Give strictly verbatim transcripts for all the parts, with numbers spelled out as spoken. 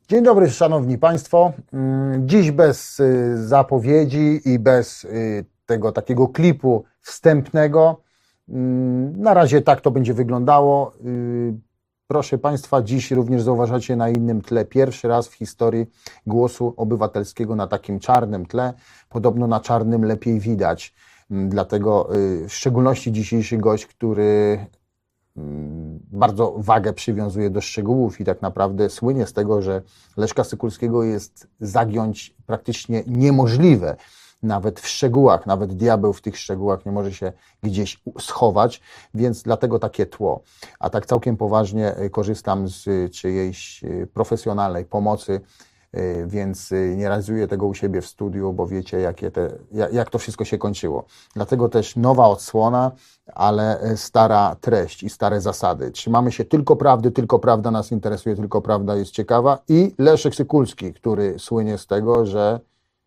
Dzień dobry, szanowni państwo. Dziś bez zapowiedzi i bez tego takiego klipu wstępnego. Na razie tak to będzie wyglądało. Proszę państwa, dziś również zauważacie na innym tle. Pierwszy raz w historii Głosu Obywatelskiego na takim czarnym tle. Podobno na czarnym lepiej widać. Dlatego w szczególności dzisiejszy gość, który bardzo wagę przywiązuje do szczegółów i tak naprawdę słynie z tego, że Leszka Sykulskiego jest zagiąć praktycznie niemożliwe. Nawet w szczegółach, nawet diabeł w tych szczegółach nie może się gdzieś schować, więc dlatego takie tło. A tak całkiem poważnie korzystam z czyjejś profesjonalnej pomocy, więc nie realizuję tego u siebie w studiu, bo wiecie, jakie te, jak to wszystko się kończyło. Dlatego też nowa odsłona, ale stara treść i stare zasady. Trzymamy się tylko prawdy, tylko prawda nas interesuje, tylko prawda jest ciekawa. I Leszek Sykulski, który słynie z tego, że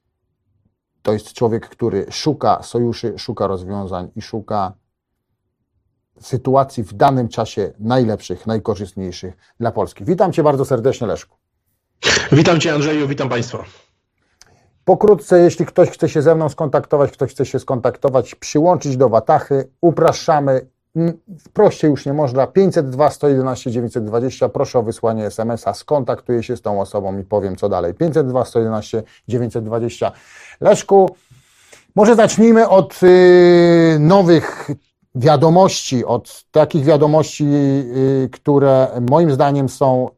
to jest człowiek, który szuka sojuszy, szuka rozwiązań i szuka sytuacji w danym czasie najlepszych, najkorzystniejszych dla Polski. Witam Cię bardzo serdecznie, Leszku. Witam Cię, Andrzeju, witam Państwa. Pokrótce, jeśli ktoś chce się ze mną skontaktować, ktoś chce się skontaktować, przyłączyć do Watachy, upraszczamy, prościej już nie można, pięćset dwa, sto jedenaście, dziewięćset dwadzieścia, proszę o wysłanie es em es a, skontaktuję się z tą osobą i powiem co dalej. pięćset dwa, sto jedenaście, dziewięćset dwadzieścia. Leszku, może zacznijmy od yy, nowych wiadomości, od takich wiadomości, yy, które moim zdaniem są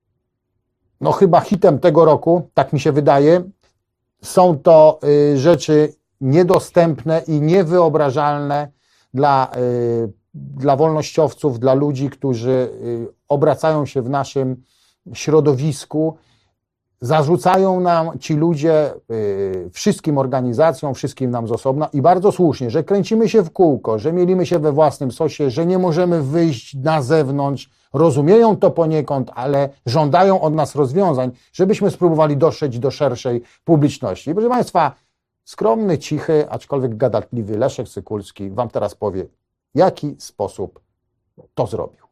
no chyba hitem tego roku, tak mi się wydaje. Są to y, rzeczy niedostępne i niewyobrażalne dla, y, dla wolnościowców, dla ludzi, którzy y, obracają się w naszym środowisku. Zarzucają nam ci ludzie, y, wszystkim organizacjom, wszystkim nam z osobna i bardzo słusznie, że kręcimy się w kółko, że mielimy się we własnym sosie, że nie możemy wyjść na zewnątrz. Rozumieją to poniekąd, ale żądają od nas rozwiązań, żebyśmy spróbowali dotrzeć do szerszej publiczności. Proszę Państwa, skromny, cichy, aczkolwiek gadatliwy Leszek Sykulski Wam teraz powie, w jaki sposób to zrobił.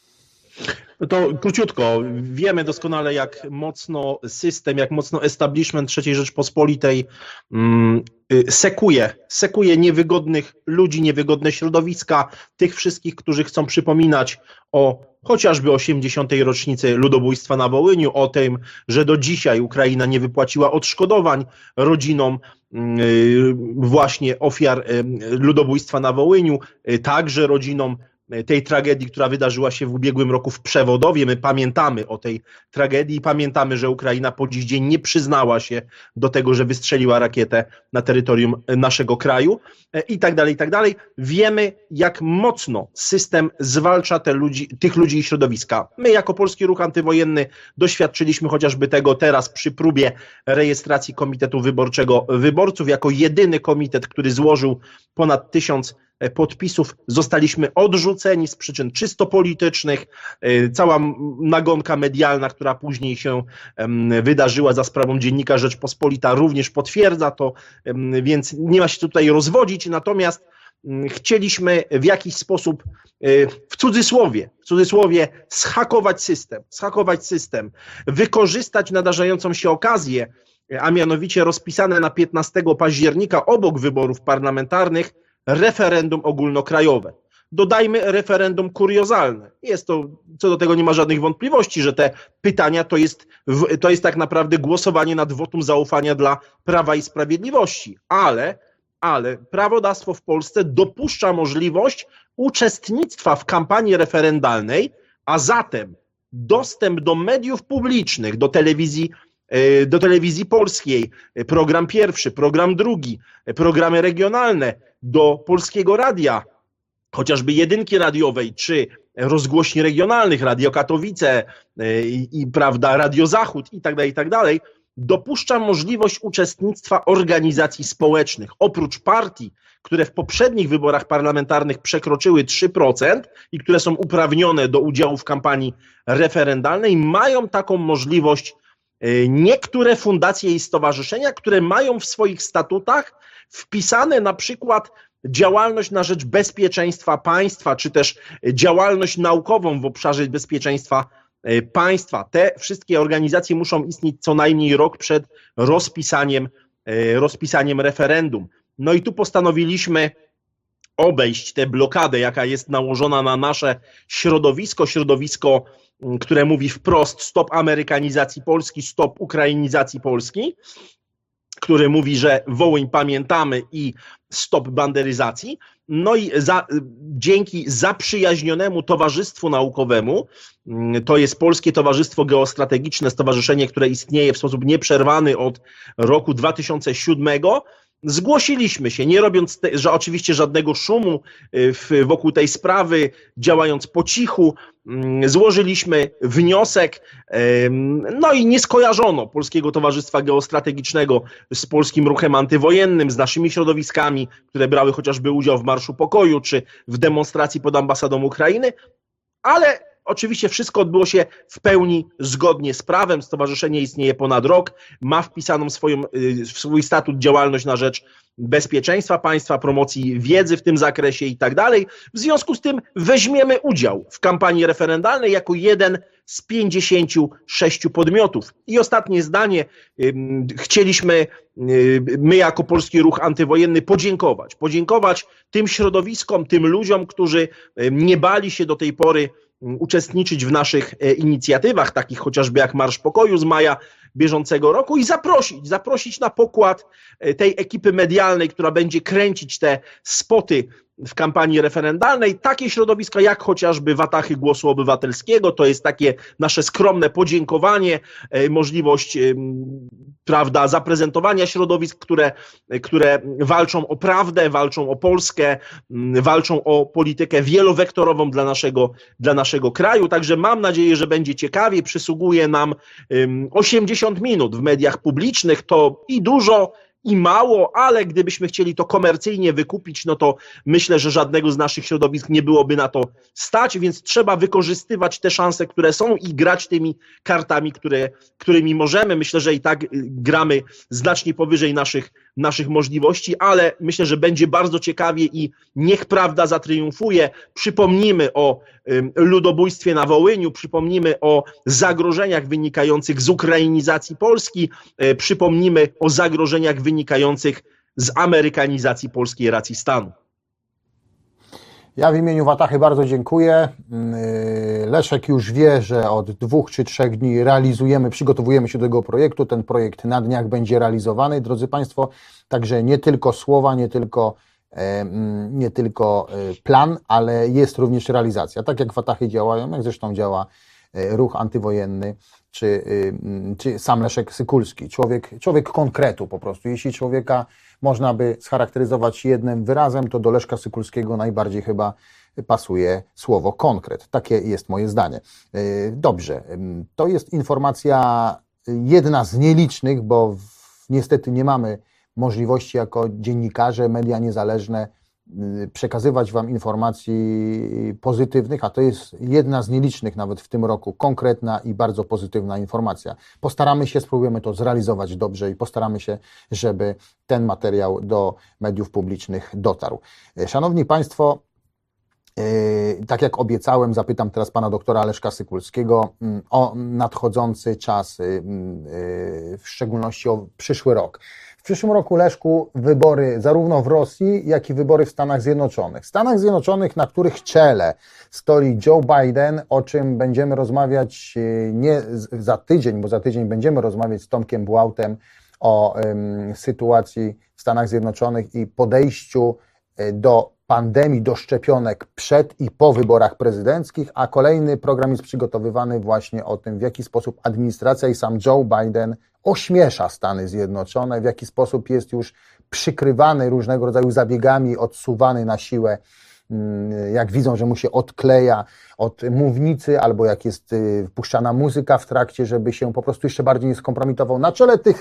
To króciutko. Wiemy doskonale, jak mocno system, jak mocno establishment trzeciej Rzeczpospolitej mm, sekuje, sekuje niewygodnych ludzi, niewygodne środowiska, tych wszystkich, którzy chcą przypominać o chociażby osiemdziesiątej rocznicy ludobójstwa na Wołyniu, o tym, że do dzisiaj Ukraina nie wypłaciła odszkodowań rodzinom właśnie ofiar ludobójstwa na Wołyniu, także rodzinom tej tragedii, która wydarzyła się w ubiegłym roku w Przewodowie. My pamiętamy o tej tragedii i pamiętamy, że Ukraina po dziś dzień nie przyznała się do tego, że wystrzeliła rakietę na terytorium naszego kraju i tak dalej, i tak dalej. Wiemy, jak mocno system zwalcza te ludzi, tych ludzi i środowiska. My jako Polski Ruch Antywojenny doświadczyliśmy chociażby tego teraz przy próbie rejestracji Komitetu Wyborczego Wyborców. Jako jedyny komitet, który złożył ponad tysiąc podpisów, zostaliśmy odrzuceni z przyczyn czysto politycznych. Cała nagonka medialna, która później się wydarzyła za sprawą dziennika Rzeczpospolita, również potwierdza to, więc nie ma się tutaj rozwodzić. Natomiast chcieliśmy w jakiś sposób w cudzysłowie, w cudzysłowie zhakować system, zhakować system, wykorzystać nadarzającą się okazję, a mianowicie rozpisane na piętnastego października obok wyborów parlamentarnych referendum ogólnokrajowe. Dodajmy referendum kuriozalne. Jest to, co do tego nie ma żadnych wątpliwości, że te pytania to jest, to jest tak naprawdę głosowanie nad wotum zaufania dla Prawa i Sprawiedliwości, ale, ale prawodawstwo w Polsce dopuszcza możliwość uczestnictwa w kampanii referendalnej, a zatem dostęp do mediów publicznych, do telewizji, do telewizji polskiej, program pierwszy, program drugi, programy regionalne, do Polskiego Radia, chociażby jedynki radiowej, czy rozgłośni regionalnych, Radio Katowice i, i prawda, Radio Zachód i tak dalej, i tak dalej, dopuszcza możliwość uczestnictwa organizacji społecznych. Oprócz partii, które w poprzednich wyborach parlamentarnych przekroczyły trzy procent i które są uprawnione do udziału w kampanii referendalnej, mają taką możliwość niektóre fundacje i stowarzyszenia, które mają w swoich statutach wpisane na przykład działalność na rzecz bezpieczeństwa państwa, czy też działalność naukową w obszarze bezpieczeństwa państwa. Te wszystkie organizacje muszą istnieć co najmniej rok przed rozpisaniem, rozpisaniem referendum. No i tu postanowiliśmy obejść tę blokadę, jaka jest nałożona na nasze środowisko, środowisko, które mówi wprost stop amerykanizacji Polski, stop ukrainizacji Polski, który mówi, że Wołyń pamiętamy i stop banderyzacji. No i za, dzięki zaprzyjaźnionemu towarzystwu naukowemu, to jest Polskie Towarzystwo Geostrategiczne, stowarzyszenie, które istnieje w sposób nieprzerwany od roku dwa tysiące siódmego, zgłosiliśmy się, nie robiąc te, że oczywiście żadnego szumu w, wokół tej sprawy, działając po cichu, złożyliśmy wniosek, no i nie skojarzono Polskiego Towarzystwa Geostrategicznego z polskim ruchem antywojennym, z naszymi środowiskami, które brały chociażby udział w Marszu Pokoju czy w demonstracji pod ambasadą Ukrainy, ale oczywiście wszystko odbyło się w pełni zgodnie z prawem. Stowarzyszenie istnieje ponad rok, ma wpisaną swoją, swój statut działalność na rzecz bezpieczeństwa państwa, promocji wiedzy w tym zakresie i tak dalej. W związku z tym weźmiemy udział w kampanii referendalnej jako jeden z pięćdziesięciu sześciu podmiotów. I ostatnie zdanie. Chcieliśmy my jako Polski Ruch Antywojenny podziękować. Podziękować tym środowiskom, tym ludziom, którzy nie bali się do tej pory uczestniczyć w naszych inicjatywach, takich chociażby jak Marsz Pokoju z maja bieżącego roku i zaprosić, zaprosić na pokład tej ekipy medialnej, która będzie kręcić te spoty w kampanii referendalnej, takie środowiska jak chociażby Watachy Głosu Obywatelskiego, to jest takie nasze skromne podziękowanie, możliwość, prawda, zaprezentowania środowisk, które, które walczą o prawdę, walczą o Polskę, walczą o politykę wielowektorową dla naszego, dla naszego kraju, także mam nadzieję, że będzie ciekawie, przysługuje nam osiemdziesiąt minut w mediach publicznych, to i dużo, i mało, ale gdybyśmy chcieli to komercyjnie wykupić, no to myślę, że żadnego z naszych środowisk nie byłoby na to stać, więc trzeba wykorzystywać te szanse, które są i grać tymi kartami, które, którymi możemy. Myślę, że i tak gramy znacznie powyżej naszych, naszych możliwości, ale myślę, że będzie bardzo ciekawie i niech prawda zatriumfuje. Przypomnimy o ludobójstwie na Wołyniu, przypomnimy o zagrożeniach wynikających z ukrainizacji Polski, przypomnimy o zagrożeniach wynikających z amerykanizacji polskiej racji stanu. Ja w imieniu Watachy bardzo dziękuję. Leszek już wie, że od dwóch czy trzech dni realizujemy, przygotowujemy się do tego projektu. Ten projekt na dniach będzie realizowany, drodzy Państwo. Także nie tylko słowa, nie tylko, nie tylko plan, ale jest również realizacja. Tak jak Watachy działają, jak zresztą działa ruch antywojenny, czy, czy sam Leszek Sykulski. Człowiek, człowiek konkretu po prostu. Jeśli człowieka można by scharakteryzować jednym wyrazem, to do Leszka Sykulskiego najbardziej chyba pasuje słowo konkret. Takie jest moje zdanie. Dobrze, to jest informacja jedna z nielicznych, bo niestety nie mamy możliwości jako dziennikarze, media niezależne przekazywać Wam informacji pozytywnych, a to jest jedna z nielicznych nawet w tym roku konkretna i bardzo pozytywna informacja. Postaramy się, spróbujemy to zrealizować dobrze i postaramy się, żeby ten materiał do mediów publicznych dotarł. Szanowni Państwo, tak jak obiecałem, zapytam teraz Pana doktora Leszka Sykulskiego o nadchodzący czas, w szczególności o przyszły rok. W przyszłym roku, Leszku, wybory zarówno w Rosji, jak i wybory w Stanach Zjednoczonych. W Stanach Zjednoczonych, na których czele stoi Joe Biden, o czym będziemy rozmawiać nie za tydzień, bo za tydzień będziemy rozmawiać z Tomkiem Błautem o um, sytuacji w Stanach Zjednoczonych i podejściu do pandemii, do szczepionek przed i po wyborach prezydenckich, a kolejny program jest przygotowywany właśnie o tym, w jaki sposób administracja i sam Joe Biden ośmiesza Stany Zjednoczone, w jaki sposób jest już przykrywany różnego rodzaju zabiegami, odsuwany na siłę, jak widzą, że mu się odkleja od mównicy, albo jak jest wpuszczana muzyka w trakcie, żeby się po prostu jeszcze bardziej nie skompromitował. Na czele tych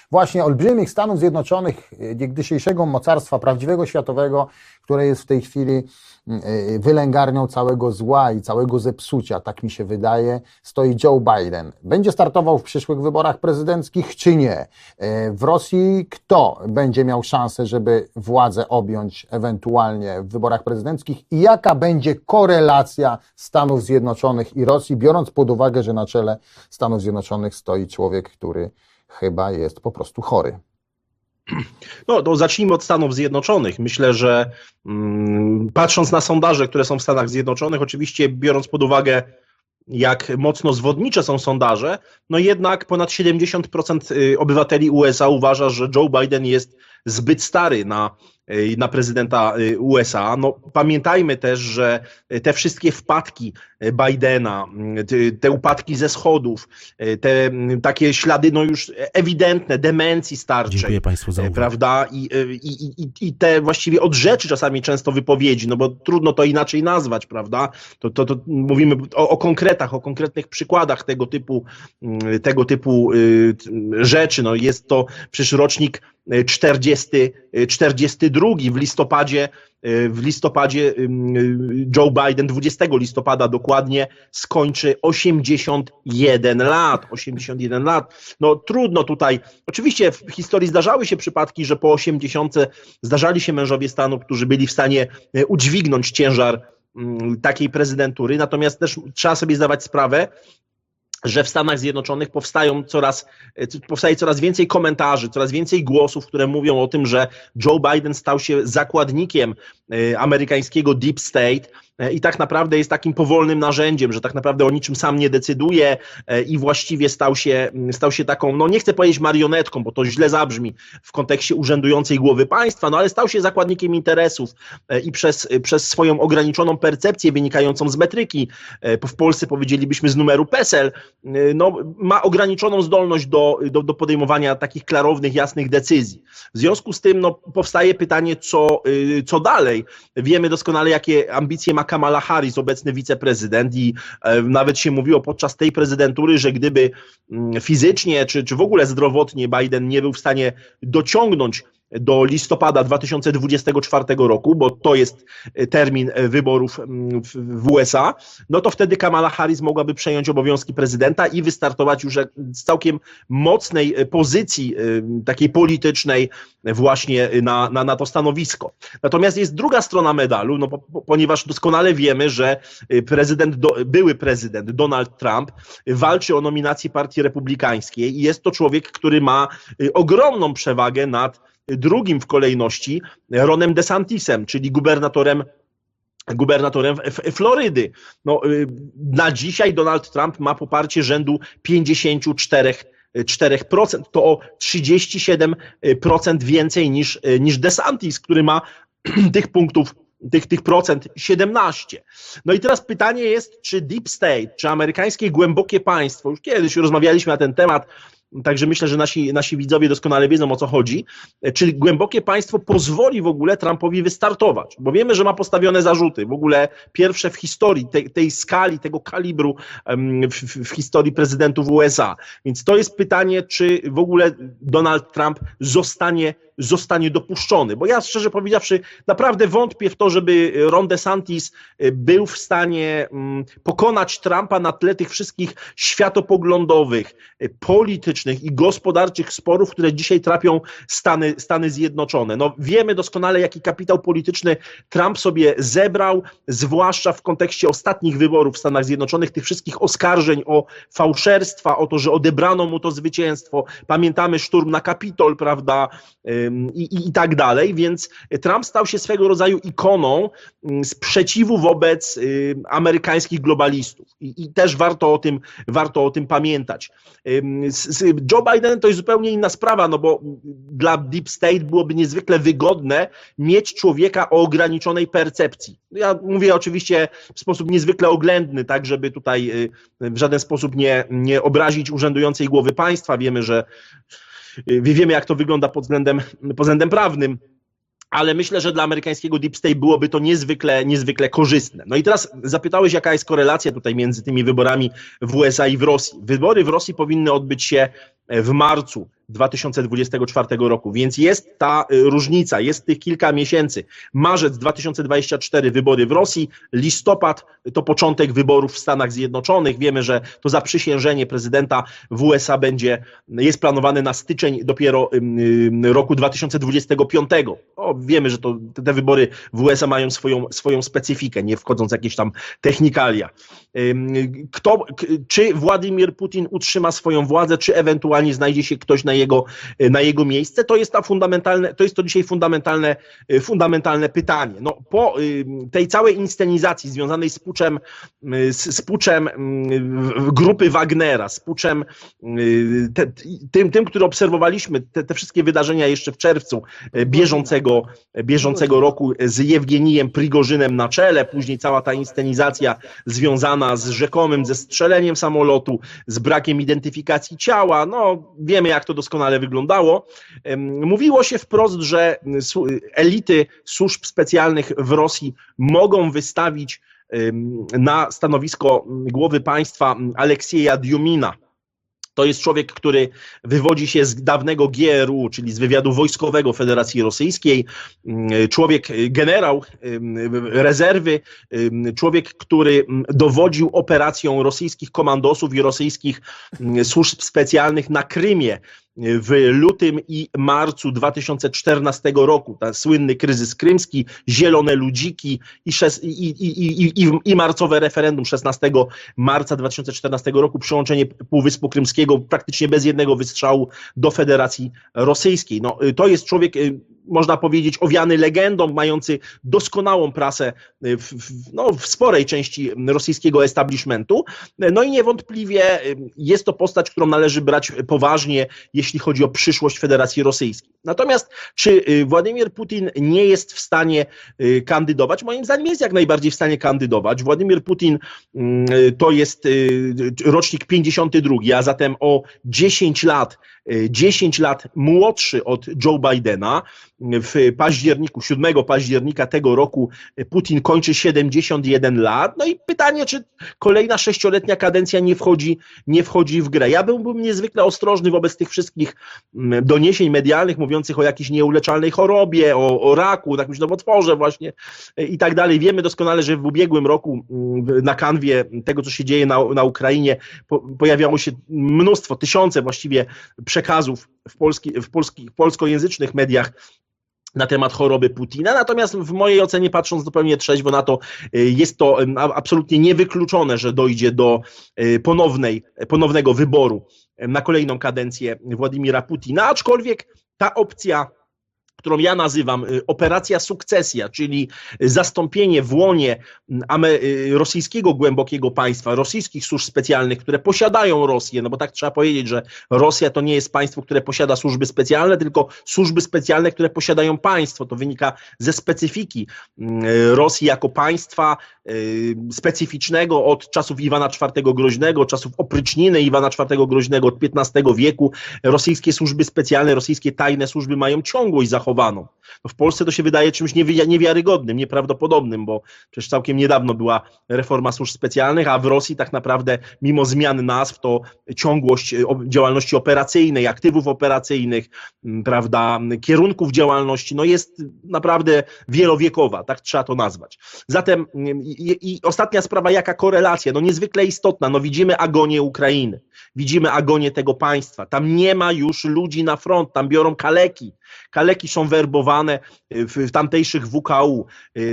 właśnie olbrzymich Stanów Zjednoczonych, niegdysiejszego mocarstwa prawdziwego światowego, które jest w tej chwili wylęgarnią całego zła i całego zepsucia, tak mi się wydaje, stoi Joe Biden. Będzie startował w przyszłych wyborach prezydenckich, czy nie? W Rosji kto będzie miał szansę, żeby władzę objąć ewentualnie w wyborach prezydenckich i jaka będzie korelacja Stanów Zjednoczonych i Rosji, biorąc pod uwagę, że na czele Stanów Zjednoczonych stoi człowiek, który chyba jest po prostu chory. No to zacznijmy od Stanów Zjednoczonych. Myślę, że mm, patrząc na sondaże, które są w Stanach Zjednoczonych, oczywiście biorąc pod uwagę, jak mocno zwodnicze są sondaże, no jednak ponad siedemdziesiąt procent obywateli U S A uważa, że Joe Biden jest zbyt stary na, na prezydenta U S A. No, pamiętajmy też, że te wszystkie wpadki Bidena, te, te upadki ze schodów, te takie ślady no już ewidentne demencji starczej, dziękuję Państwu za uwagę, prawda? I, i, i, I te właściwie od rzeczy czasami często wypowiedzi, no bo trudno to inaczej nazwać, prawda? To, to, to mówimy o, o konkretach, o konkretnych przykładach tego typu, tego typu rzeczy. No jest to przecież rocznik czterdziesty, czterdziesty drugi w listopadzie, w listopadzie Joe Biden, dwudziestego listopada dokładnie, skończy osiemdziesiąt jeden lat. osiemdziesiąt jeden lat. No trudno tutaj. Oczywiście w historii zdarzały się przypadki, że po osiemdziesiątce zdarzali się mężowie stanu, którzy byli w stanie udźwignąć ciężar takiej prezydentury. Natomiast też trzeba sobie zdawać sprawę, że w Stanach Zjednoczonych powstają coraz, powstaje coraz więcej komentarzy, coraz więcej głosów, które mówią o tym, że Joe Biden stał się zakładnikiem amerykańskiego deep state i tak naprawdę jest takim powolnym narzędziem, że tak naprawdę o niczym sam nie decyduje i właściwie stał się, stał się taką, no nie chcę powiedzieć marionetką, bo to źle zabrzmi w kontekście urzędującej głowy państwa, no ale stał się zakładnikiem interesów i przez, przez swoją ograniczoną percepcję wynikającą z metryki, w Polsce powiedzielibyśmy z numeru PESEL, no ma ograniczoną zdolność do, do, do podejmowania takich klarownych, jasnych decyzji. W związku z tym no, powstaje pytanie, co, co dalej. Wiemy doskonale, jakie ambicje ma Kamala Harris, obecny wiceprezydent, i nawet się mówiło podczas tej prezydentury, że gdyby fizycznie czy, czy w ogóle zdrowotnie Biden nie był w stanie dociągnąć do listopada dwa tysiące dwudziestego czwartego roku, bo to jest termin wyborów w U S A, no to wtedy Kamala Harris mogłaby przejąć obowiązki prezydenta i wystartować już z całkiem mocnej pozycji takiej politycznej właśnie na, na, na to stanowisko. Natomiast jest druga strona medalu, no, po, ponieważ doskonale wiemy, że prezydent, do, były prezydent Donald Trump walczy o nominację Partii Republikańskiej i jest to człowiek, który ma ogromną przewagę nad drugim w kolejności Ronem DeSantisem, czyli gubernatorem gubernatorem Florydy. No, na dzisiaj Donald Trump ma poparcie rzędu pięćdziesiąt cztery procent. To o trzydzieści siedem procent więcej niż, niż DeSantis, który ma tych punktów, tych, tych procent siedemnaście. No i teraz pytanie jest, czy deep state, czy amerykańskie głębokie państwo, już kiedyś rozmawialiśmy na ten temat, także myślę, że nasi, nasi widzowie doskonale wiedzą, o co chodzi, czy głębokie państwo pozwoli w ogóle Trumpowi wystartować, bo wiemy, że ma postawione zarzuty, w ogóle pierwsze w historii tej, tej skali, tego kalibru w, w historii prezydentów U S A. Więc to jest pytanie, czy w ogóle Donald Trump zostanie zostanie dopuszczony, bo ja szczerze powiedziawszy naprawdę wątpię w to, żeby Ron DeSantis był w stanie pokonać Trumpa na tle tych wszystkich światopoglądowych, politycznych i gospodarczych sporów, które dzisiaj trapią Stany, Stany Zjednoczone. No, wiemy doskonale, jaki kapitał polityczny Trump sobie zebrał, zwłaszcza w kontekście ostatnich wyborów w Stanach Zjednoczonych, tych wszystkich oskarżeń o fałszerstwa, o to, że odebrano mu to zwycięstwo. Pamiętamy szturm na Kapitol, prawda, I, i, i tak dalej, więc Trump stał się swego rodzaju ikoną sprzeciwu wobec y, amerykańskich globalistów I, i też warto o tym, warto o tym pamiętać. Y, z, Joe Biden to jest zupełnie inna sprawa, no bo dla Deep State byłoby niezwykle wygodne mieć człowieka o ograniczonej percepcji. Ja mówię oczywiście w sposób niezwykle oględny, tak żeby tutaj y, w żaden sposób nie, nie obrazić urzędującej głowy państwa. Wiemy, że Wiemy, jak to wygląda pod względem, pod względem prawnym, ale myślę, że dla amerykańskiego deep state byłoby to niezwykle, niezwykle korzystne. No i teraz zapytałeś, jaka jest korelacja tutaj między tymi wyborami w U S A i w Rosji. Wybory w Rosji powinny odbyć się w marcu dwa tysiące dwudziestego czwartego roku, więc jest ta różnica, jest tych kilka miesięcy. Marzec dwa tysiące dwudziesty czwarty wybory w Rosji, listopad to początek wyborów w Stanach Zjednoczonych. Wiemy, że to zaprzysiężenie prezydenta w U S A będzie, jest planowane na styczeń dopiero roku dwa tysiące dwudziestego piątego. O, wiemy, że to, te wybory w U S A mają swoją, swoją specyfikę, nie wchodząc w jakieś tam technikalia. Kto, czy Władimir Putin utrzyma swoją władzę, czy ewentualnie znajdzie się ktoś na jego, na jego miejsce? To jest, ta fundamentalne, to jest to dzisiaj fundamentalne, fundamentalne pytanie. No, po tej całej inscenizacji związanej z puczem, z, z puczem grupy Wagnera, z puczem te, tym, tym, który obserwowaliśmy, te, te wszystkie wydarzenia jeszcze w czerwcu bieżącego, bieżącego roku z Jewgenijem Prigorzynem na czele, później cała ta inscenizacja związana z rzekomym zestrzeleniem samolotu, z brakiem identyfikacji ciała. No, wiemy, jak to doskonale wyglądało. Mówiło się wprost, że elity służb specjalnych w Rosji mogą wystawić na stanowisko głowy państwa Aleksieja Djumina. To jest człowiek, który wywodzi się z dawnego G R U, czyli z wywiadu wojskowego Federacji Rosyjskiej. Człowiek, generał rezerwy, człowiek, który dowodził operacją rosyjskich komandosów i rosyjskich służb specjalnych na Krymie w lutym i marcu dwa tysiące czternastego roku. Ten słynny kryzys krymski, zielone ludziki i, szes, i, i, i, i, i marcowe referendum szesnastego marca dwa tysiące czternastego roku, przyłączenie Półwyspu Krymskiego praktycznie bez jednego wystrzału do Federacji Rosyjskiej. No, to jest człowiek, można powiedzieć, owiany legendą, mający doskonałą prasę w, w, no, w sporej części rosyjskiego establishmentu. No i niewątpliwie jest to postać, którą należy brać poważnie, jeśli chodzi o przyszłość Federacji Rosyjskiej. Natomiast czy Władimir Putin nie jest w stanie kandydować? Moim zdaniem jest jak najbardziej w stanie kandydować. Władimir Putin to jest rocznik pięćdziesiąty drugi, a zatem o dziesięć lat, dziesięć lat młodszy od Joe Bidena. W październiku, siódmego października tego roku Putin kończy siedemdziesiąt jeden lat. No i pytanie, czy kolejna sześcioletnia kadencja nie wchodzi, nie wchodzi w grę. Ja byłbym niezwykle ostrożny wobec tych wszystkich doniesień medialnych mówiących o jakiejś nieuleczalnej chorobie, o, o raku, jakimś nowotworze właśnie i tak dalej. Wiemy doskonale, że w ubiegłym roku na kanwie tego, co się dzieje na, na Ukrainie, po, pojawiało się mnóstwo, tysiące właściwie przekazów w, polski, w, polski, w polskojęzycznych mediach na temat choroby Putina, natomiast w mojej ocenie, patrząc zupełnie trzeźwo na to, jest to absolutnie niewykluczone, że dojdzie do ponownej, ponownego wyboru na kolejną kadencję Władimira Putina, aczkolwiek ta opcja, którą ja nazywam operacja sukcesja, czyli zastąpienie w łonie rosyjskiego głębokiego państwa, rosyjskich służb specjalnych, które posiadają Rosję, no bo tak trzeba powiedzieć, że Rosja to nie jest państwo, które posiada służby specjalne, tylko służby specjalne, które posiadają państwo. To wynika ze specyfiki Rosji jako państwa specyficznego od czasów Iwana czwartego Groźnego, od czasów opryczniny Iwana czwartego Groźnego od piętnastego wieku. Rosyjskie służby specjalne, rosyjskie tajne służby mają ciągłość zachowaną. No w Polsce to się wydaje czymś niewiarygodnym, nieprawdopodobnym, bo przecież całkiem niedawno była reforma służb specjalnych, a w Rosji tak naprawdę mimo zmian nazw to ciągłość działalności operacyjnej, aktywów operacyjnych, prawda, kierunków działalności, no jest naprawdę wielowiekowa, tak trzeba to nazwać. Zatem i, i ostatnia sprawa, jaka korelacja? No niezwykle istotna, no widzimy agonię Ukrainy, widzimy agonię tego państwa, tam nie ma już ludzi na front, tam biorą kaleki, kaleki są werbowane w tamtejszych W K U.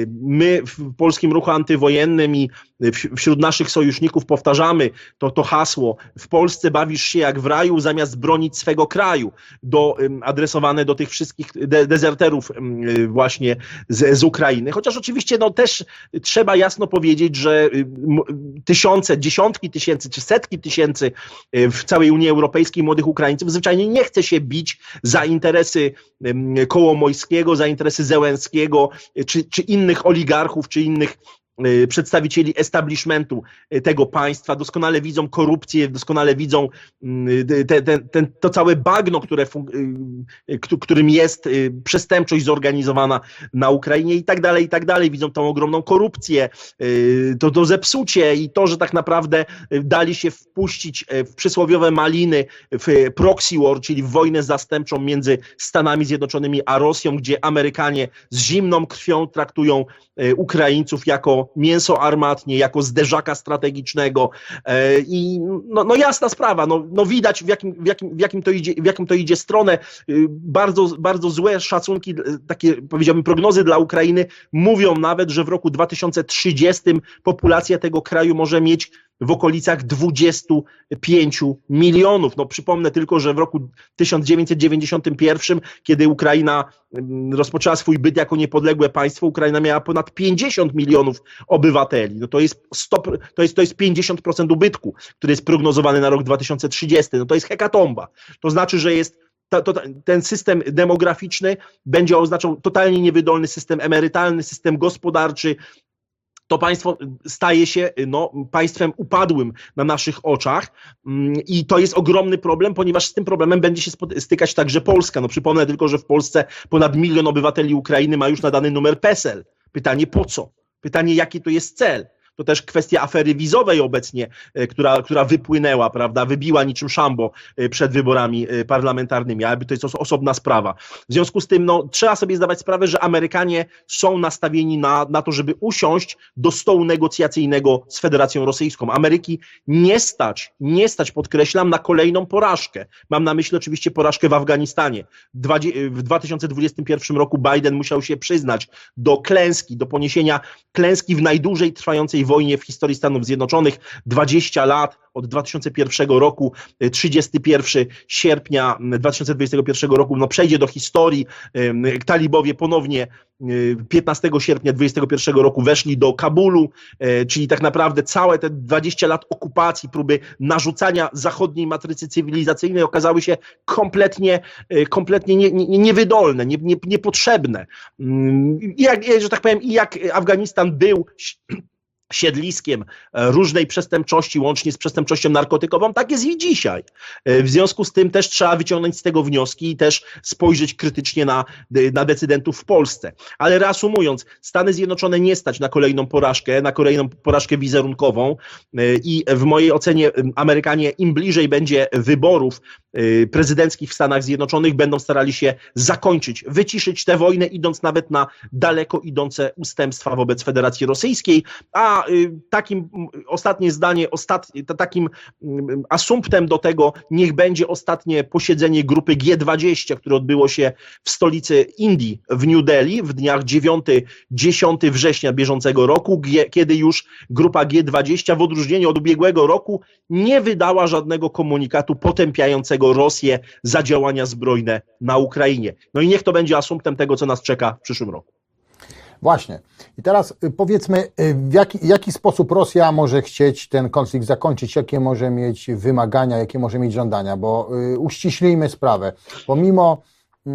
My w Polskim Ruchu Antywojennym i wśród naszych sojuszników powtarzamy to, to hasło: w Polsce bawisz się jak w raju, zamiast bronić swego kraju, do, adresowane do tych wszystkich de, dezerterów właśnie z, z Ukrainy. Chociaż oczywiście no, też trzeba jasno powiedzieć, że tysiące, dziesiątki tysięcy czy setki tysięcy w całej Unii Europejskiej młodych Ukraińców zwyczajnie nie chce się bić za interesy Kołomojskiego, za interesy Zełenskiego, czy, czy innych oligarchów, czy innych przedstawicieli establishmentu tego państwa, doskonale widzą korupcję, doskonale widzą te, te, ten, to całe bagno, które, którym jest przestępczość zorganizowana na Ukrainie i tak dalej, i tak dalej. Widzą tą ogromną korupcję, to, to zepsucie i to, że tak naprawdę dali się wpuścić w przysłowiowe maliny, w proxy war, czyli w wojnę zastępczą między Stanami Zjednoczonymi a Rosją, gdzie Amerykanie z zimną krwią traktują Ukraińców jako mięso armatnie, jako zderzaka strategicznego i no, no jasna sprawa, no, no widać w jakim, w, jakim, w, jakim to idzie, w jakim to idzie stronę. Bardzo, bardzo złe szacunki, takie powiedziałbym prognozy dla Ukrainy mówią nawet, że w roku dwa tysiące trzydziestym populacja tego kraju może mieć w okolicach dwudziestu pięciu milionów. No przypomnę tylko, że w roku tysiąc dziewięćset dziewięćdziesiątym pierwszym, kiedy Ukraina rozpoczęła swój byt jako niepodległe państwo, Ukraina miała ponad pięćdziesiąt milionów obywateli. No to jest sto, to jest, to jest pięćdziesiąt procent ubytku, który jest prognozowany na rok dwa tysiące trzydziesty. No to jest hekatomba. To znaczy, że jest To, to, ten system demograficzny będzie oznaczał totalnie niewydolny system emerytalny, system gospodarczy. To państwo staje się no, państwem upadłym na naszych oczach i to jest ogromny problem, ponieważ z tym problemem będzie się stykać także Polska. No, przypomnę tylko, że w Polsce ponad milion obywateli Ukrainy ma już nadany numer PESEL. Pytanie po co? Pytanie jaki to jest cel? To też kwestia afery wizowej obecnie, która, która wypłynęła, prawda, wybiła niczym szambo przed wyborami parlamentarnymi, ale to jest osobna sprawa. W związku z tym no, trzeba sobie zdawać sprawę, że Amerykanie są nastawieni na, na to, żeby usiąść do stołu negocjacyjnego z Federacją Rosyjską. Ameryki nie stać, nie stać, podkreślam, na kolejną porażkę. Mam na myśli oczywiście porażkę w Afganistanie. W dwa tysiące dwudziestym pierwszym roku Biden musiał się przyznać do klęski, do poniesienia klęski w najdłużej trwającej wojnie w historii Stanów Zjednoczonych, dwadzieścia lat od dwa tysiące pierwszego roku, trzydziestego pierwszego sierpnia dwa tysiące dwudziestego pierwszego roku, no przejdzie do historii. Talibowie ponownie piętnastego sierpnia dwudziestego pierwszego roku weszli do Kabulu, czyli tak naprawdę całe te dwadzieścia lat okupacji, próby narzucania zachodniej matrycy cywilizacyjnej okazały się kompletnie, kompletnie nie, nie, niewydolne, nie, nie, niepotrzebne. I jak, że tak powiem, i jak Afganistan był siedliskiem różnej przestępczości, łącznie z przestępczością narkotykową, tak jest i dzisiaj. W związku z tym też trzeba wyciągnąć z tego wnioski i też spojrzeć krytycznie na, na decydentów w Polsce. Ale reasumując, Stany Zjednoczone nie stać na kolejną porażkę, na kolejną porażkę wizerunkową i w mojej ocenie Amerykanie im bliżej będzie wyborów prezydenckich w Stanach Zjednoczonych, będą starali się zakończyć, wyciszyć tę wojnę, idąc nawet na daleko idące ustępstwa wobec Federacji Rosyjskiej, a takim, ostatnie zdanie, ostat, takim asumptem do tego niech będzie ostatnie posiedzenie grupy G dwadzieścia, które odbyło się w stolicy Indii, w New Delhi w dniach dziewiątego do dziesiątego września bieżącego roku, kiedy już grupa G dwadzieścia w odróżnieniu od ubiegłego roku nie wydała żadnego komunikatu potępiającego Rosję za działania zbrojne na Ukrainie. No i niech to będzie asumptem tego, co nas czeka w przyszłym roku. Właśnie. I teraz powiedzmy, w jaki, jaki sposób Rosja może chcieć ten konflikt zakończyć, jakie może mieć wymagania, jakie może mieć żądania, bo y, uściślijmy sprawę. Pomimo y,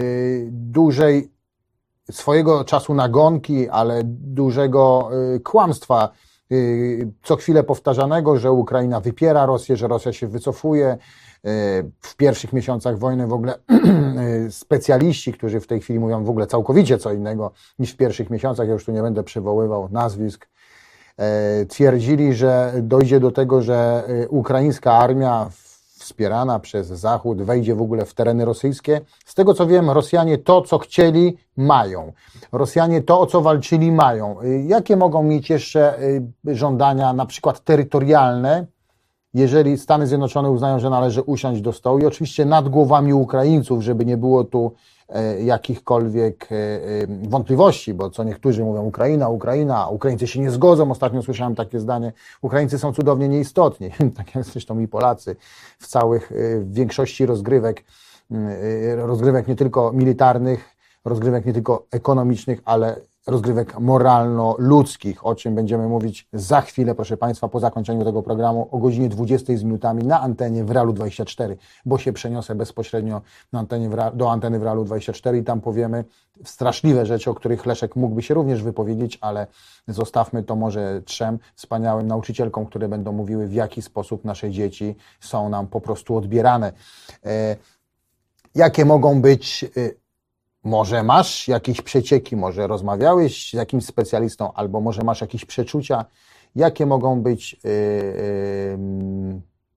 dużej swojego czasu nagonki, ale dużego y, kłamstwa, y, co chwilę powtarzanego, że Ukraina wypiera Rosję, że Rosja się wycofuje. W pierwszych miesiącach wojny w ogóle specjaliści, którzy w tej chwili mówią w ogóle całkowicie co innego niż w pierwszych miesiącach, ja już tu nie będę przywoływał nazwisk, twierdzili, że dojdzie do tego, że ukraińska armia wspierana przez Zachód wejdzie w ogóle w tereny rosyjskie. Z tego co wiem, Rosjanie to, co chcieli, mają. Rosjanie to, o co walczyli, mają. Jakie mogą mieć jeszcze żądania, na przykład terytorialne, jeżeli Stany Zjednoczone uznają, że należy usiąść do stołu i oczywiście nad głowami Ukraińców, żeby nie było tu e, jakichkolwiek e, wątpliwości, bo co niektórzy mówią Ukraina, Ukraina, a Ukraińcy się nie zgodzą, ostatnio słyszałem takie zdanie, Ukraińcy są cudownie nieistotni, tak jak zresztą i Polacy w całych, e, w większości rozgrywek, e, rozgrywek nie tylko militarnych, rozgrywek nie tylko ekonomicznych, ale rozgrywek moralno-ludzkich, o czym będziemy mówić za chwilę, proszę Państwa, po zakończeniu tego programu o godzinie dwudziestej z minutami na antenie w Realu dwadzieścia cztery, bo się przeniosę bezpośrednio na antenie w, do anteny w Realu dwadzieścia cztery i tam powiemy straszliwe rzeczy, o których Leszek mógłby się również wypowiedzieć, ale zostawmy to może trzem wspaniałym nauczycielkom, które będą mówiły, w jaki sposób nasze dzieci są nam po prostu odbierane. E, jakie mogą być... E, Może masz jakieś przecieki, może rozmawiałeś z jakimś specjalistą, albo może masz jakieś przeczucia, jakie mogą być yy, yy,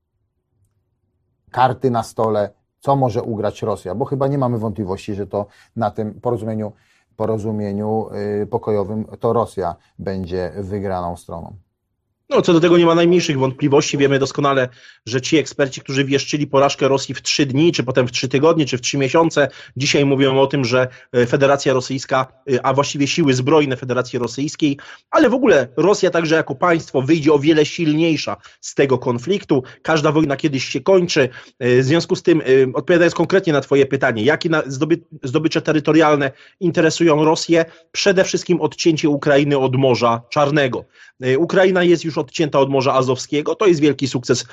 karty na stole, co może ugrać Rosja, bo chyba nie mamy wątpliwości, że to na tym porozumieniu, porozumieniu yy, pokojowym to Rosja będzie wygraną stroną. No, co do tego nie ma najmniejszych wątpliwości. Wiemy doskonale, że ci eksperci, którzy wieszczyli porażkę Rosji w trzy dni, czy potem w trzy tygodnie, czy w trzy miesiące, dzisiaj mówią o tym, że Federacja Rosyjska, a właściwie siły zbrojne Federacji Rosyjskiej, ale w ogóle Rosja także jako państwo wyjdzie o wiele silniejsza z tego konfliktu. Każda wojna kiedyś się kończy. W związku z tym, odpowiadając konkretnie na twoje pytanie, jakie zdoby, zdobycze terytorialne interesują Rosję? Przede wszystkim odcięcie Ukrainy od Morza Czarnego. Ukraina jest już odcięta od Morza Azowskiego. To jest wielki sukces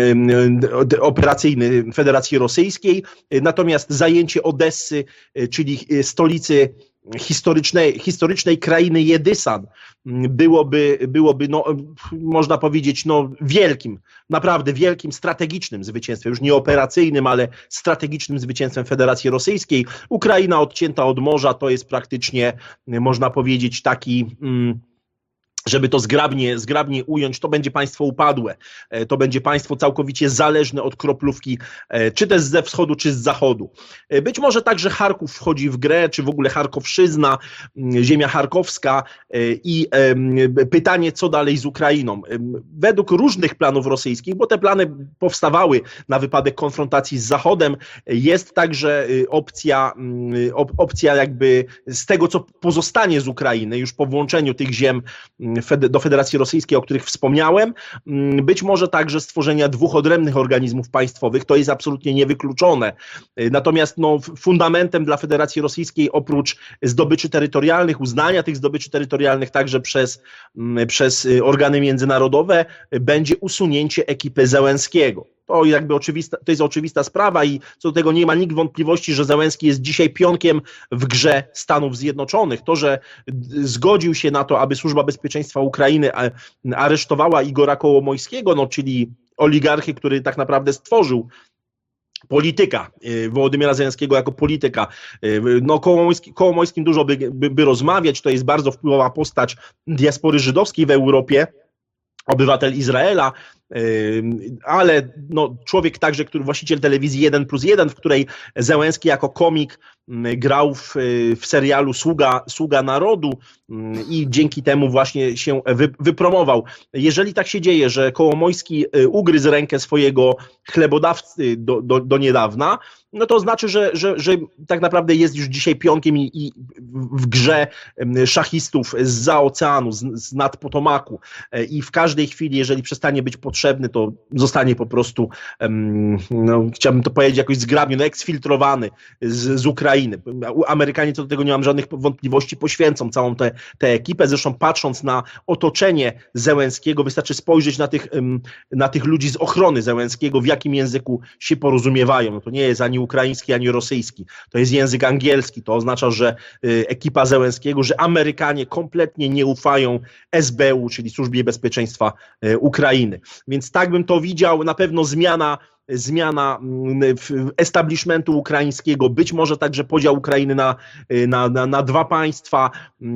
operacyjny Federacji Rosyjskiej. Natomiast zajęcie Odessy, czyli stolicy historycznej, historycznej krainy Jedysan, byłoby, byłoby no, można powiedzieć, no, wielkim, naprawdę wielkim, strategicznym zwycięstwem, już nie operacyjnym, ale strategicznym zwycięstwem Federacji Rosyjskiej. Ukraina odcięta od morza to jest praktycznie, można powiedzieć, taki... Mm, żeby to zgrabnie, zgrabnie ująć, to będzie państwo upadłe. To będzie państwo całkowicie zależne od kroplówki, czy też ze wschodu, czy z zachodu. Być może także Charków wchodzi w grę, czy w ogóle Charkowszyzna, ziemia charkowska i pytanie, co dalej z Ukrainą. Według różnych planów rosyjskich, bo te plany powstawały na wypadek konfrontacji z Zachodem, jest także opcja, opcja jakby z tego, co pozostanie z Ukrainy, już po włączeniu tych ziem do Federacji Rosyjskiej, o których wspomniałem, być może także stworzenia dwóch odrębnych organizmów państwowych, to jest absolutnie niewykluczone. Natomiast no, fundamentem dla Federacji Rosyjskiej, oprócz zdobyczy terytorialnych, uznania tych zdobyczy terytorialnych także przez, przez organy międzynarodowe, będzie usunięcie ekipy Zełenskiego. To, jakby oczywista, to jest oczywista sprawa i co do tego nie ma nikt wątpliwości, że Zełenski jest dzisiaj pionkiem w grze Stanów Zjednoczonych. To, że zgodził się na to, aby Służba Bezpieczeństwa Ukrainy aresztowała Igora Kołomojskiego, no, czyli oligarchy, który tak naprawdę stworzył polityka, Wołodymyra Zełenskiego jako polityka. No, Kołomojski, Kołomojskim dużo by, by, by rozmawiać, to jest bardzo wpływowa postać diaspory żydowskiej w Europie, obywatel Izraela, ale no, człowiek także, który właściciel telewizji jeden plus jeden, w której Zełenski jako komik grał w, w serialu Sługa, Sługa Narodu i dzięki temu właśnie się wy, wypromował. Jeżeli tak się dzieje, że Kołomojski ugryzł rękę swojego chlebodawcy do, do, do niedawna, no to znaczy, że, że, że tak naprawdę jest już dzisiaj pionkiem i, i w grze szachistów zza oceanu, z, z nad Potomaku i w każdej chwili, jeżeli przestanie być potrzebny, to zostanie po prostu, no, chciałbym to powiedzieć jakoś zgrabnie, no, eksfiltrowany z, z Ukrainy. Amerykanie co do tego nie mam żadnych wątpliwości, poświęcą całą tę, tę ekipę, zresztą patrząc na otoczenie Zełenskiego, wystarczy spojrzeć na tych, na tych ludzi z ochrony Zełenskiego, w jakim języku się porozumiewają. No to nie jest ani ukraiński, ani rosyjski. To jest język angielski. To oznacza, że ekipa Zełenskiego, że Amerykanie kompletnie nie ufają S B U, czyli Służbie Bezpieczeństwa Ukrainy. Więc tak bym to widział. Na pewno zmiana zmiana establishmentu ukraińskiego, być może także podział Ukrainy na, na, na, na dwa państwa,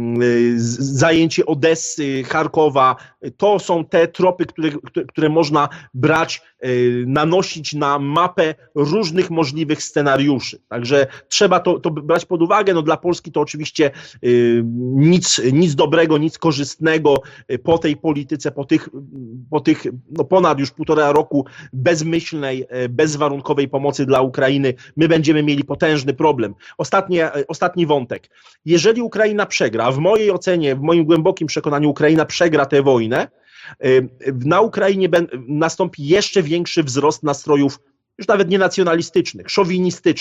zajęcie Odessy, Charkowa, to są te tropy, które, które można brać, nanosić na mapę różnych możliwych scenariuszy. Także trzeba to, to brać pod uwagę. No dla Polski to oczywiście nic, nic dobrego, nic korzystnego po tej polityce, po tych, po tych no ponad już półtora roku bezmyślnej, bezwarunkowej pomocy dla Ukrainy, my będziemy mieli potężny problem. Ostatnie, ostatni wątek. Jeżeli Ukraina przegra, a w mojej ocenie, w moim głębokim przekonaniu Ukraina przegra tę wojnę, na Ukrainie nastąpi jeszcze większy wzrost nastrojów już nawet nie nacjonalistycznych, szowinistycznych.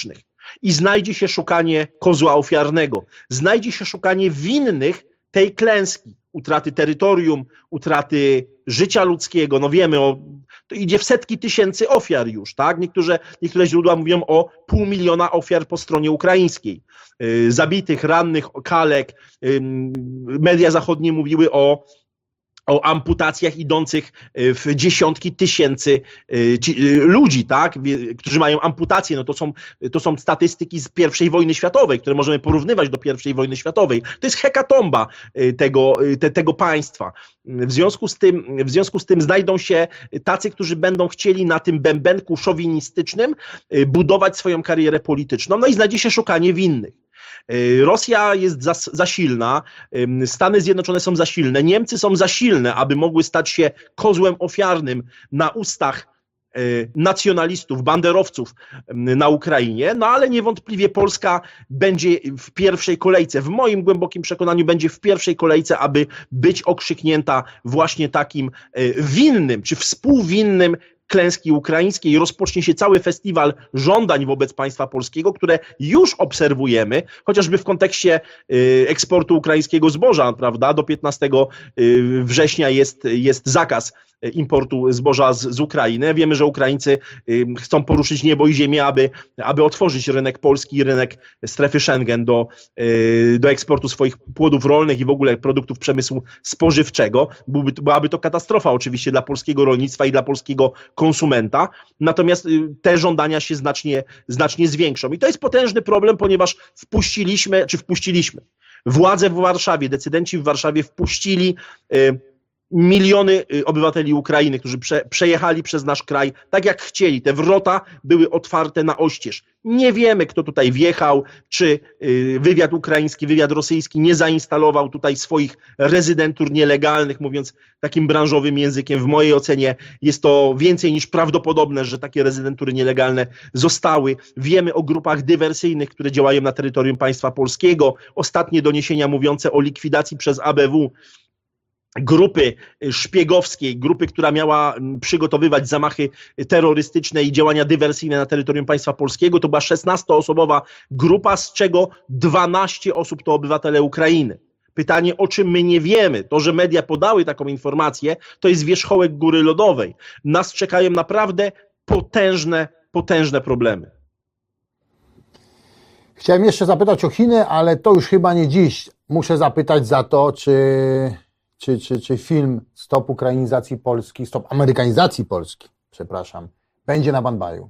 I znajdzie się szukanie kozła ofiarnego, znajdzie się szukanie winnych tej klęski, utraty terytorium, utraty życia ludzkiego. No wiemy, o, to idzie w setki tysięcy ofiar już, tak? Niektóre, niektóre źródła mówią o pół miliona ofiar po stronie ukraińskiej. Yy, zabitych, rannych, kalek. Yy, media zachodnie mówiły o o amputacjach idących w dziesiątki tysięcy ludzi, tak, którzy mają amputacje. No to są, to są statystyki z pierwszej wojny światowej, które możemy porównywać do pierwszej wojny światowej. To jest hekatomba tego, te, tego państwa. W związku z tym, w związku z tym znajdą się tacy, którzy będą chcieli na tym bębenku szowinistycznym budować swoją karierę polityczną. No i znajdzie się szukanie winnych. Rosja jest za, za silna, Stany Zjednoczone są za silne, Niemcy są za silne, aby mogły stać się kozłem ofiarnym na ustach nacjonalistów, banderowców na Ukrainie, no ale niewątpliwie Polska będzie w pierwszej kolejce, w moim głębokim przekonaniu będzie w pierwszej kolejce, aby być okrzyknięta właśnie takim winnym, czy współwinnym klęski ukraińskiej. Rozpocznie się cały festiwal żądań wobec państwa polskiego, które już obserwujemy, chociażby w kontekście eksportu ukraińskiego zboża, prawda? Do piętnastego września jest, jest zakaz importu zboża z, z Ukrainy. Wiemy, że Ukraińcy chcą poruszyć niebo i ziemię, aby, aby otworzyć rynek polski, rynek strefy Schengen do, do eksportu swoich płodów rolnych i w ogóle produktów przemysłu spożywczego. Byłby, byłaby to katastrofa oczywiście dla polskiego rolnictwa i dla polskiego konsumenta. Natomiast te żądania się znacznie, znacznie zwiększą. I to jest potężny problem, ponieważ wpuściliśmy, czy wpuściliśmy, władze w Warszawie, decydenci w Warszawie wpuścili miliony obywateli Ukrainy, którzy prze, przejechali przez nasz kraj tak jak chcieli. Te wrota były otwarte na oścież. Nie wiemy, kto tutaj wjechał, czy wywiad ukraiński, wywiad rosyjski nie zainstalował tutaj swoich rezydentur nielegalnych, mówiąc takim branżowym językiem. W mojej ocenie jest to więcej niż prawdopodobne, że takie rezydentury nielegalne zostały. Wiemy o grupach dywersyjnych, które działają na terytorium państwa polskiego. Ostatnie doniesienia mówiące o likwidacji przez A B W grupy szpiegowskiej, grupy, która miała przygotowywać zamachy terrorystyczne i działania dywersyjne na terytorium państwa polskiego. To była szesnastoosobowa grupa, z czego dwanaście osób to obywatele Ukrainy. Pytanie, o czym my nie wiemy. To, że media podały taką informację, to jest wierzchołek góry lodowej. Nas czekają naprawdę potężne, potężne problemy. Chciałem jeszcze zapytać o Chiny, ale to już chyba nie dziś. Muszę zapytać za to, czy... Czy, czy, czy film Stop Ukrainizacji Polski, Stop Amerykanizacji Polski, przepraszam, będzie na Banbaju?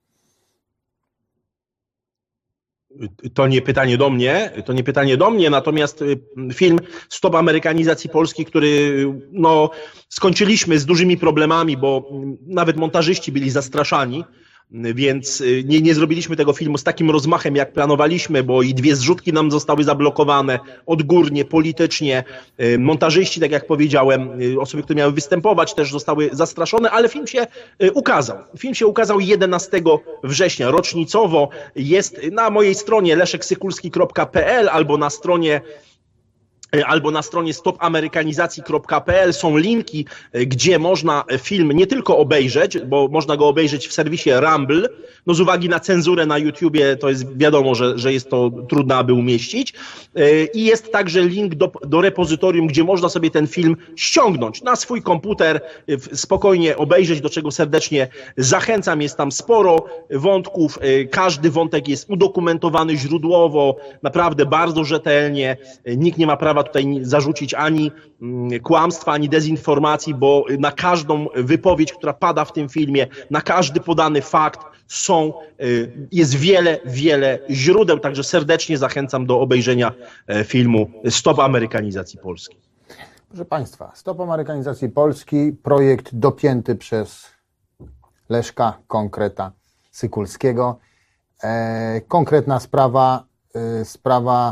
To nie pytanie do mnie, to nie pytanie do mnie, natomiast film Stop Amerykanizacji Polski, który no, skończyliśmy z dużymi problemami, bo nawet montażyści byli zastraszani, więc nie, nie zrobiliśmy tego filmu z takim rozmachem, jak planowaliśmy, bo i dwie zrzutki nam zostały zablokowane odgórnie, politycznie. Montażyści, tak jak powiedziałem, osoby, które miały występować, też zostały zastraszone, ale film się ukazał. Film się ukazał jedenastego września, rocznicowo. Jest na mojej stronie leszek sykulski kropka pe el albo na stronie albo na stronie stop amerykanizacji kropka pe el są linki, gdzie można film nie tylko obejrzeć, bo można go obejrzeć w serwisie Rumble. No z uwagi na cenzurę na YouTubie to jest wiadomo, że, że jest to trudne, aby umieścić. I jest także link do, do repozytorium, gdzie można sobie ten film ściągnąć na swój komputer, spokojnie obejrzeć, do czego serdecznie zachęcam. Jest tam sporo wątków. Każdy wątek jest udokumentowany źródłowo, naprawdę bardzo rzetelnie. Nikt nie ma prawa tutaj zarzucić ani kłamstwa, ani dezinformacji, bo na każdą wypowiedź, która pada w tym filmie, na każdy podany fakt są, jest wiele, wiele źródeł, także serdecznie zachęcam do obejrzenia filmu Stop Amerykanizacji Polski. Proszę Państwa, Stop Amerykanizacji Polski, projekt dopięty przez Leszka Konkreta Sykulskiego. E, konkretna sprawa, e, sprawa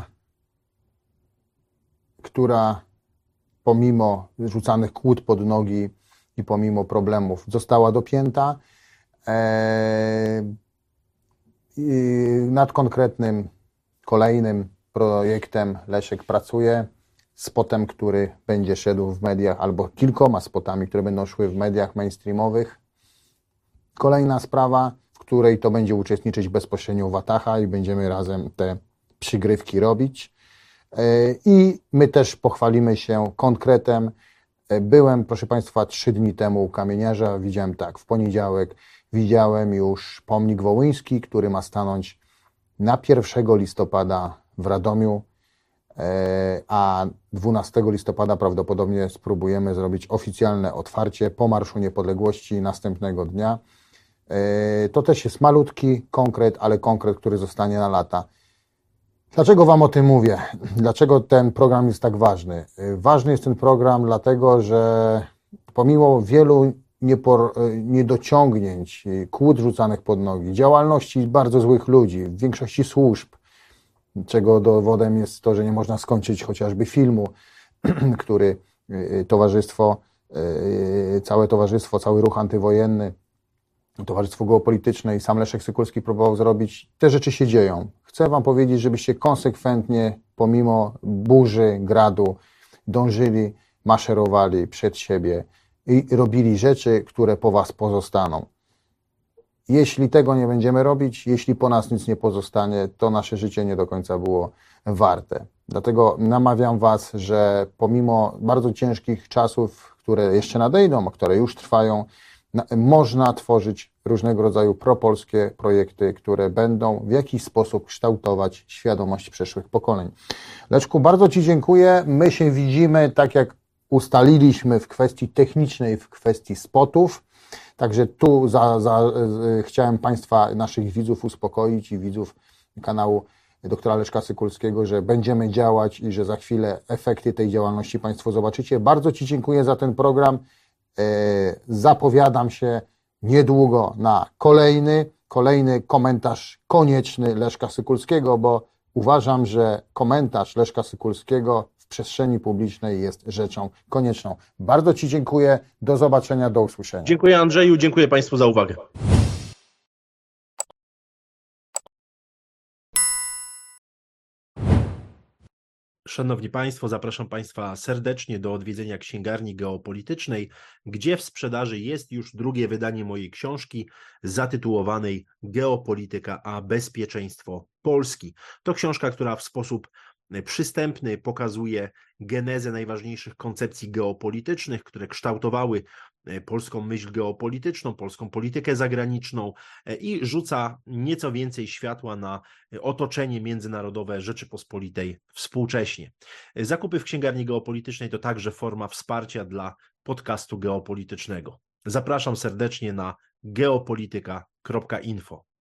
która pomimo rzucanych kłód pod nogi i pomimo problemów została dopięta. Nad konkretnym kolejnym projektem Leszek pracuje, spotem, który będzie szedł w mediach, albo kilkoma spotami, które będą szły w mediach mainstreamowych. Kolejna sprawa, w której to będzie uczestniczyć bezpośrednio Wataha i będziemy razem te przygrywki robić. I my też pochwalimy się konkretem. Byłem, proszę Państwa, trzy dni temu u kamieniarza, widziałem tak, w poniedziałek widziałem już pomnik wołyński, który ma stanąć na pierwszego listopada w Radomiu, a dwunastego listopada prawdopodobnie spróbujemy zrobić oficjalne otwarcie po Marszu Niepodległości następnego dnia. To też jest malutki konkret, ale konkret, który zostanie na lata. Dlaczego Wam o tym mówię? Dlaczego ten program jest tak ważny? Ważny jest ten program dlatego, że pomimo wielu niepor, niedociągnięć, kłód rzucanych pod nogi, działalności bardzo złych ludzi, w większości służb, czego dowodem jest to, że nie można skończyć chociażby filmu, który towarzystwo, całe towarzystwo, cały ruch antywojenny, Towarzystwo Geopolityczne i sam Leszek Sykulski próbował zrobić. Te rzeczy się dzieją. Chcę Wam powiedzieć, żebyście konsekwentnie, pomimo burzy, gradu, dążyli, maszerowali przed siebie i robili rzeczy, które po Was pozostaną. Jeśli tego nie będziemy robić, jeśli po nas nic nie pozostanie, to nasze życie nie do końca było warte. Dlatego namawiam Was, że pomimo bardzo ciężkich czasów, które jeszcze nadejdą, a które już trwają, można tworzyć różnego rodzaju propolskie projekty, które będą w jakiś sposób kształtować świadomość przyszłych pokoleń. Leszku, bardzo Ci dziękuję. My się widzimy, tak jak ustaliliśmy, w kwestii technicznej, w kwestii spotów. Także tu za, za, chciałem Państwa, naszych widzów uspokoić i widzów kanału doktora Leszka Sykulskiego, że będziemy działać i że za chwilę efekty tej działalności Państwo zobaczycie. Bardzo Ci dziękuję za ten program. Zapowiadam się niedługo na kolejny, kolejny komentarz konieczny Leszka Sykulskiego, bo uważam, że komentarz Leszka Sykulskiego w przestrzeni publicznej jest rzeczą konieczną. Bardzo Ci dziękuję. Do zobaczenia, do usłyszenia. Dziękuję Andrzeju, dziękuję Państwu za uwagę. Szanowni Państwo, zapraszam Państwa serdecznie do odwiedzenia Księgarni Geopolitycznej, gdzie w sprzedaży jest już drugie wydanie mojej książki zatytułowanej Geopolityka a bezpieczeństwo Polski. To książka, która w sposób przystępny pokazuje genezę najważniejszych koncepcji geopolitycznych, które kształtowały polską myśl geopolityczną, polską politykę zagraniczną i rzuca nieco więcej światła na otoczenie międzynarodowe Rzeczypospolitej współcześnie. Zakupy w Księgarni Geopolitycznej to także forma wsparcia dla podcastu geopolitycznego. Zapraszam serdecznie na geopolityka kropka info.